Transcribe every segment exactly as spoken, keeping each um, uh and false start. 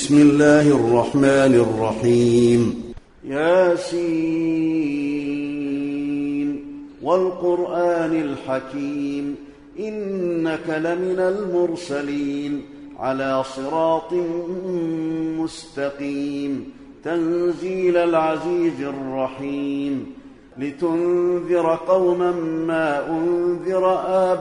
بسم الله الرحمن الرحيم. ياسين والقرآن الحكيم إنك لمن المرسلين على صراط مستقيم تنزيل العزيز الرحيم لتنذر قوما ما أنذر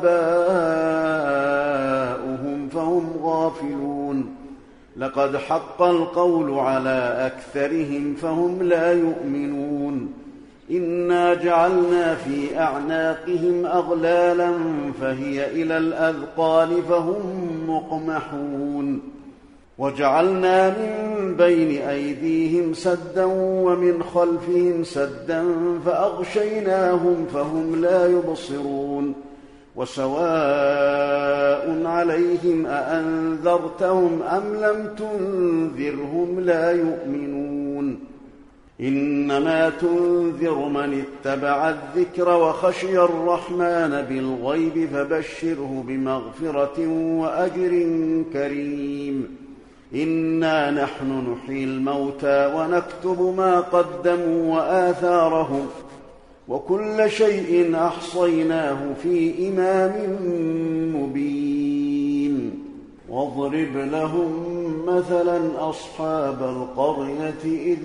آباؤهم فهم غافلون لقد حق القول على أكثرهم فهم لا يؤمنون إنا جعلنا في أعناقهم أغلالا فهي إلى الأذقان فهم مقمحون وجعلنا من بين أيديهم سدا ومن خلفهم سدا فأغشيناهم فهم لا يبصرون وسواء عليهم أأنذرتهم أم لم تنذرهم لا يؤمنون إنما تنذر من اتبع الذكر وخشي الرحمن بالغيب فبشره بمغفرة وأجر كريم إنا نحن نحيي الموتى ونكتب ما قدموا وآثارهم وكل شيء أحصيناه في إمام مبين واضرب لهم مثلا أصحاب القرية إذ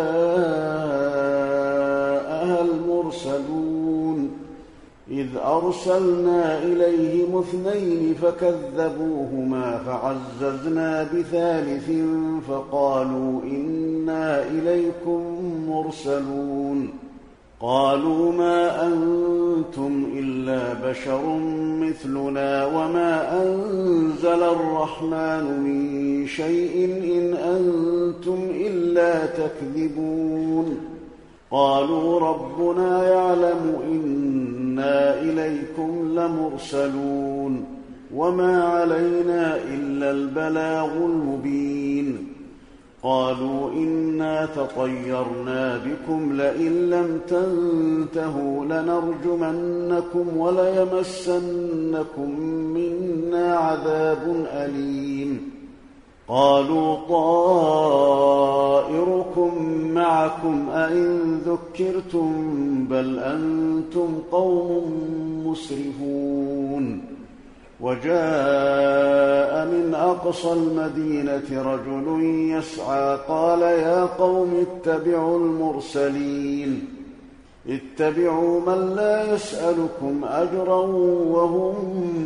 جاءها المرسلون إذ أرسلنا إليهم اثنين فكذبوهما فعززنا بثالث فقالوا إنا إليكم مرسلون قالوا ما أنتم إلا بشر مثلنا وما أنزل الرحمن من شيء إن أنتم إلا تكذبون قالوا ربنا يعلم إنا إليكم لمرسلون وما علينا إلا البلاغ المبين قالوا إنا تطيرنا بكم لئن لم تنتهوا لنرجمنكم وليمسنكم منا عذاب أليم قالوا طائركم معكم أئن ذكرتم بل أنتم قوم مسرفون وجاء من أقصى المدينة رجل يسعى قال يا قوم اتبعوا المرسلين اتبعوا من لا يسألكم أجرا وهم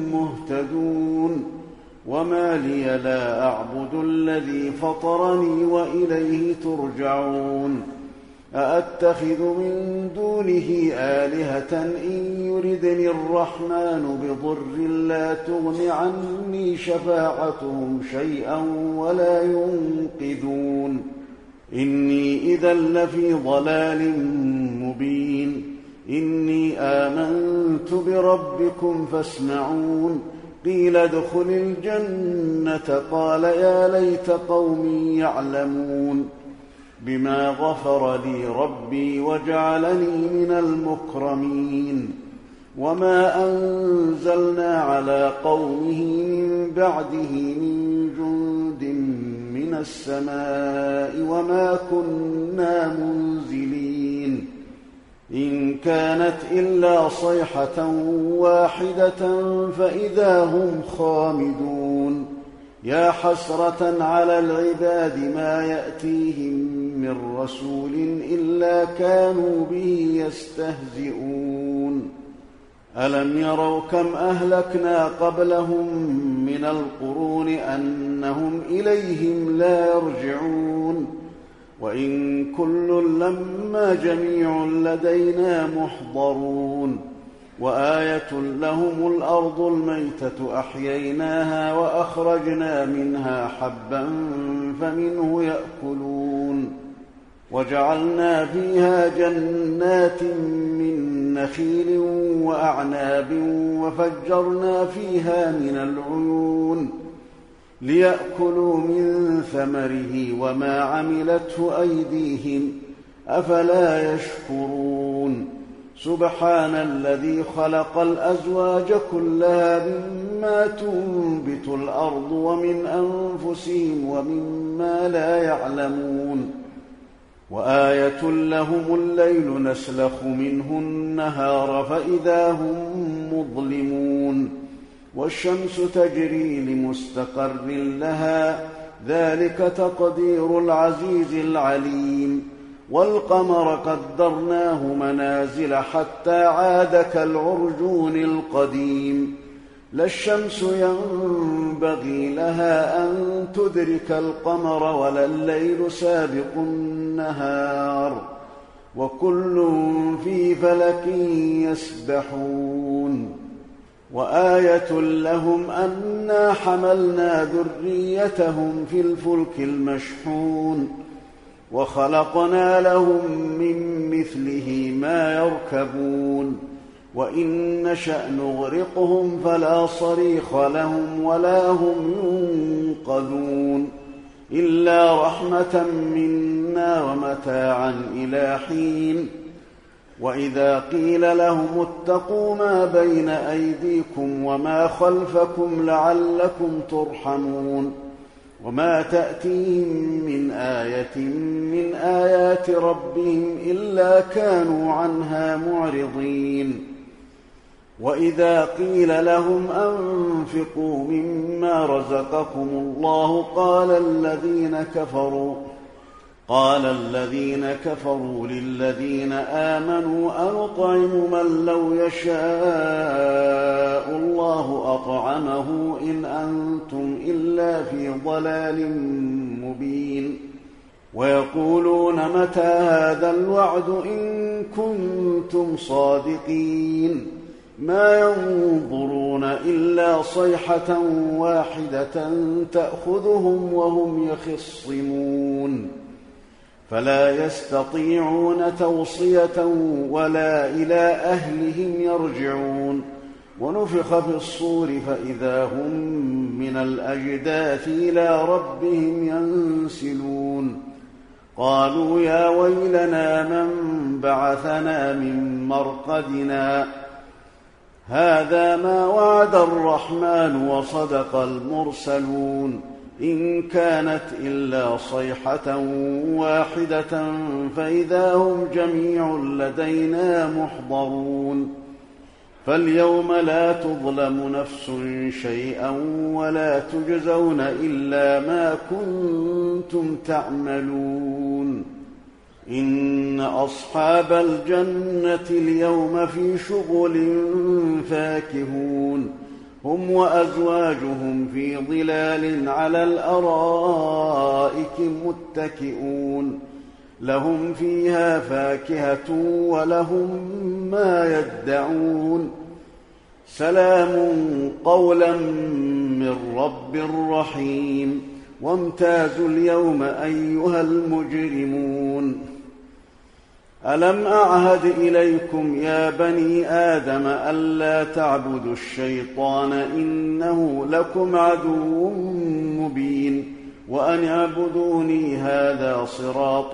مهتدون وما لي لا أعبد الذي فطرني وإليه ترجعون أأتخذ من دونه آلهة إن يردني الرحمن بضر لا تغن عني شفاعتهم شيئا ولا ينقذون إني إذا لفي ضلال مبين إني آمنت بربكم فاسمعون قيل ادخل الجنة قال يا ليت قومي يعلمون بما غفر لي ربي وجعلني من المكرمين وما أنزلنا على قومه من بعده من جند من السماء وما كنا منزلين إن كانت إلا صيحة واحدة فإذا هم خامدون يا حسرة على العباد ما يأتيهم من رسول إلا كانوا به يستهزئون ألم يروا كم أهلكنا قبلهم من القرون أنهم إليهم لا يرجعون وإن كل لما جميع لدينا محضرون وآية لهم الأرض الميتة أحييناها وأخرجنا منها حبا فمنه يأكلون وجعلنا فيها جنات من نخيل وأعناب وفجرنا فيها من العيون ليأكلوا من ثمره وما عملته أيديهم أفلا يشكرون سبحان الذي خلق الأزواج كلها مما تنبت الأرض ومن أنفسهم ومما لا يعلمون وآية لهم الليل نسلخ منه النهار فإذا هم مظلمون والشمس تجري لمستقر لها ذلك تقدير العزيز العليم والقمر قدرناه منازل حتى عاد كالعرجون القديم لا الشمس ينبغي لها أن تدرك القمر ولا الليل سابق النهار وكل في فلك يسبحون وآية لهم أنا حملنا ذريتهم في الفلك المشحون وخلقنا لهم من مثله ما يركبون وإن نشأ نغرقهم فلا صريخ لهم ولا هم ينقذون إلا رحمة منا ومتاعا إلى حين وإذا قيل لهم اتقوا ما بين أيديكم وما خلفكم لعلكم ترحمون وما تأتيهم من آية من آيات ربهم إلا كانوا عنها معرضين وإذا قيل لهم أنفقوا مما رزقكم الله قال الذين كفروا قال الذين كفروا للذين آمنوا أنطعم من لو يشاء الله أطعمه إن أنتم إلا في ضلال مبين ويقولون متى هذا الوعد إن كنتم صادقين ما ينظرون إلا صيحة واحدة تأخذهم وهم يخصمون فلا يستطيعون توصية ولا إلى أهلهم يرجعون ونفخ في الصور فإذا هم من الأجداث إلى ربهم ينسلون قالوا يا ويلنا من بعثنا من مرقدنا هذا ما وعد الرحمن وصدق المرسلون إن كانت إلا صيحة واحدة فإذا هم جميع لدينا محضرون فاليوم لا تظلم نفس شيئا ولا تجزون إلا ما كنتم تعملون إن أصحاب الجنة اليوم في شغل فاكهون هم وأزواجهم في ظلال على الأرائك متكئون لهم فيها فاكهة ولهم ما يدعون سلام قولا من رب رحيم وامتازوا اليوم أيها المجرمون ألم أعهد إليكم يا بني آدم ألا تعبدوا الشيطان إنه لكم عدو مبين وأن اعبدوني هذا صراط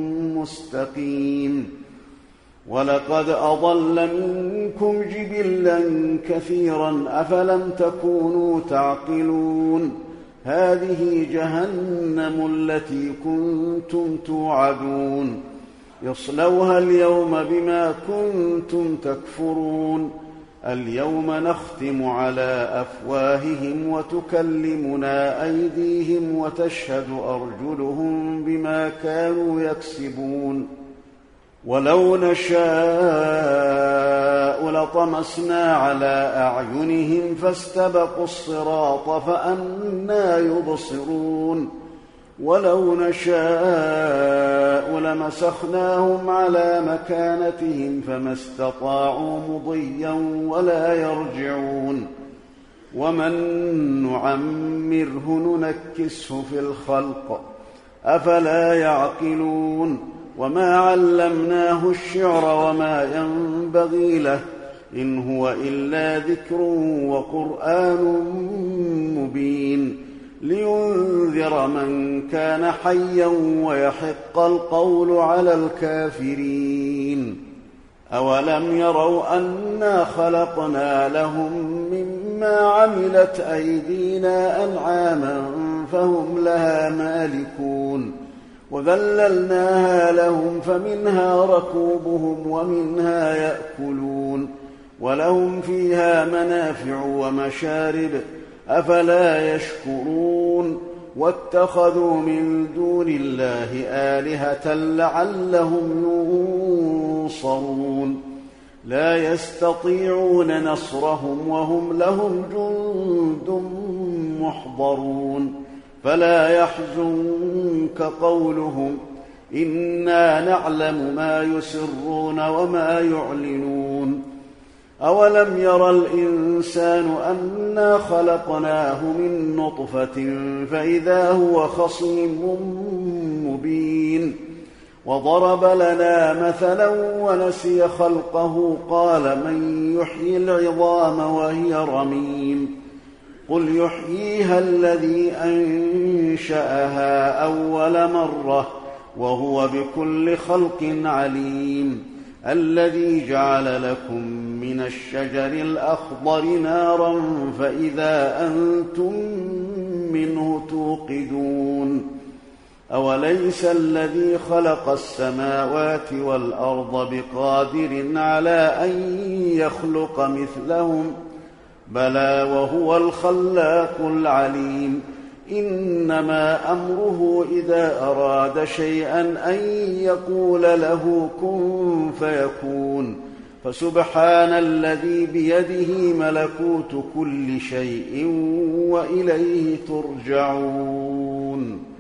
مستقيم ولقد أضل منكم جبلا كثيرا أفلم تكونوا تعقلون هذه جهنم التي كنتم توعدون يصلوها اليوم بما كنتم تكفرون اليوم نختم على أفواههم وتكلمنا أيديهم وتشهد أرجلهم بما كانوا يكسبون ولو نشاء لطمسنا على أعينهم فاستبقوا الصراط فأنى يبصرون ولو نشاء لمسخناهم على مكانتهم فما استطاعوا مضيا ولا يرجعون ومن نعمره ننكسه في الخلق أفلا يعقلون وما علمناه الشعر وما ينبغي له إن هو إلا ذكر وقرآن مبين لينذر من كان حيا ويحق القول على الكافرين أولم يروا أنا خلقنا لهم مما عملت أيدينا أنعاما فهم لها مالكون وذللناها لهم فمنها ركوبهم ومنها يأكلون ولهم فيها منافع ومشارب أفلا يشكرون واتخذوا من دون الله آلهة لعلهم ينصرون لا يستطيعون نصرهم وهم لهم جند محضرون فلا يحزنك قولهم إنا نعلم ما يسرون وما يعلنون أولم ير الإنسان أنا خلقناه من نطفة فإذا هو خصيم مبين وضرب لنا مثلا ونسي خلقه قال من يحيي العظام وهي رميم قل يحييها الذي أنشأها أول مرة وهو بكل خلق عليم الذي جعل لكم من الشجر الأخضر نارا فإذا أنتم منه توقدون أوليس الذي خلق السماوات والأرض بقادر على أن يخلق مثلهم بلى وهو الخلاق العليم إنما أمره إذا أراد شيئا أن يقول له كن فيكون فسبحان الذي بيده ملكوت كل شيء وإليه ترجعون